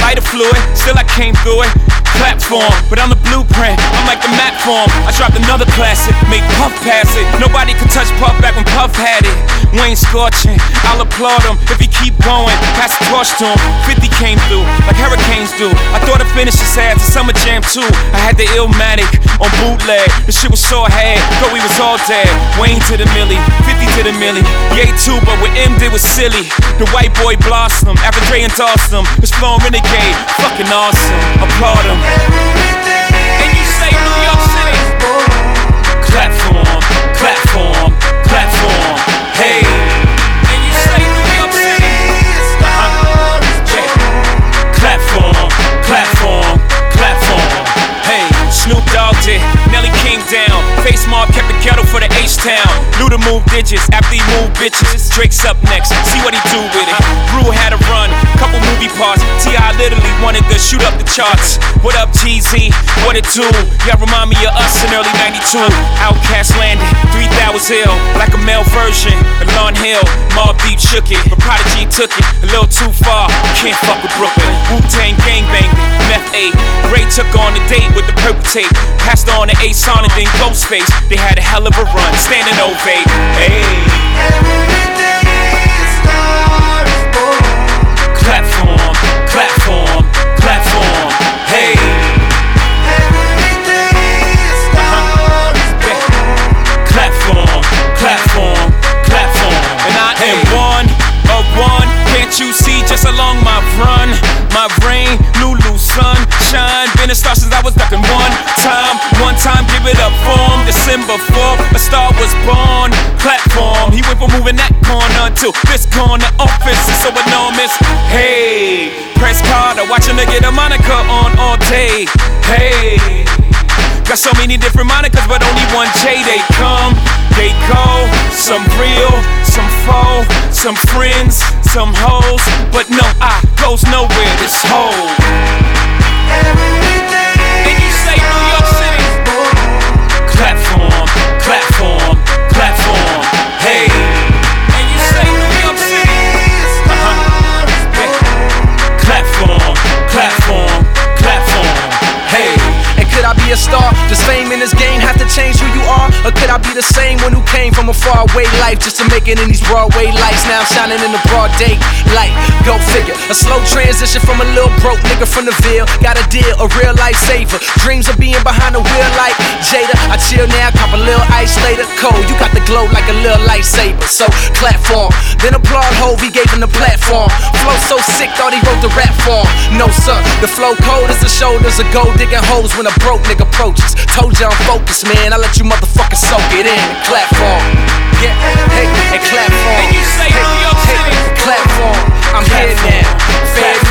lighter fluid, still I came through it. Platform, but I'm the blueprint, I'm like the map form. I dropped another classic, made Puff pass it. Nobody could touch Puff back when Puff had it. Wayne scorching, I'll applaud him if he keep going. Pass the torch to him, 50 came through, like hurricanes do. I thought I'd finish this ass to Summer Jam 2. I had the Illmatic on bootleg, the shit was so hard, thought we was all dead. Wayne to the milli, 50 to the milli. Yay too, but what M did was silly. The white boy blossomed, after Dre endorsed him. It's flowing renegade, fucking awesome, applaud him. And you say New York City, platform, platform, platform, hey. And you say New York City, platform, platform, platform, hey. Snoop Dogg did, Nelly came down. Face Mob kept the kettle for the H-Town. Luda moved digits after he moved bitches. Drake's up next, see what he do with it. Brew had a run, couple movie parts. T.I. literally wanted to shoot up the charts. What up, Jeezy? What it do? Y'all remind me of us in early 92. Outkast landed, 3,000 ill, like a male version of Lauryn Hill. Mobb Deep shook it, but Prodigy took it a little too far. Can't fuck with Brooklyn. Wu-Tang gangbanged it, Meth 8. Ray took on the date with the purple tape. Passed on to A-Son and then Ghostface. They had a hell of a run, standing ovate. Hey. Platform, platform, platform. Hey. Platform, platform, platform. And I am one of one. Can't you see just along my run? My rain, Lulu, sunshine. Been a star since I was ducking one time, give it up for him. December 4th, a star was born. Platform, he went from moving that corner to this corner. Office is so enormous. Hey, press Carter, watch a nigga get a moniker on all day. Hey, got so many different monikers, but only one J. They come, they go. Some real, some faux, some friends, some hoes. But no, I goes nowhere, this whole. And you say New York City, platform, platform, platform. Hey. And you say New York City, platform, platform, platform. Hey. And could I be a star? Does fame in this game have to change who you are? Or could I be the same one who came from a faraway life just to make it in these Broadway lights? Now I'm shining in the broad day light. Go figure. A slow transition from a little broke nigga from the Ville. Got a deal, a real life saver. Dreams of being behind the wheel like Jada. I chill now, cop a little ice later. Cold, you got the glow like a little lightsaber. So platform, then applaud Hov, he gave him the platform. Flow so sick, thought he wrote the rap form. No sir, the flow cold as the shoulders of gold digging hoes when a broke nigga approaches. Told you I'm focused, man. I let you motherfuckers soak it in. Clap for him. Yeah, hey, and clap for him. And you say New York City, clap for him. I'm here now. Fed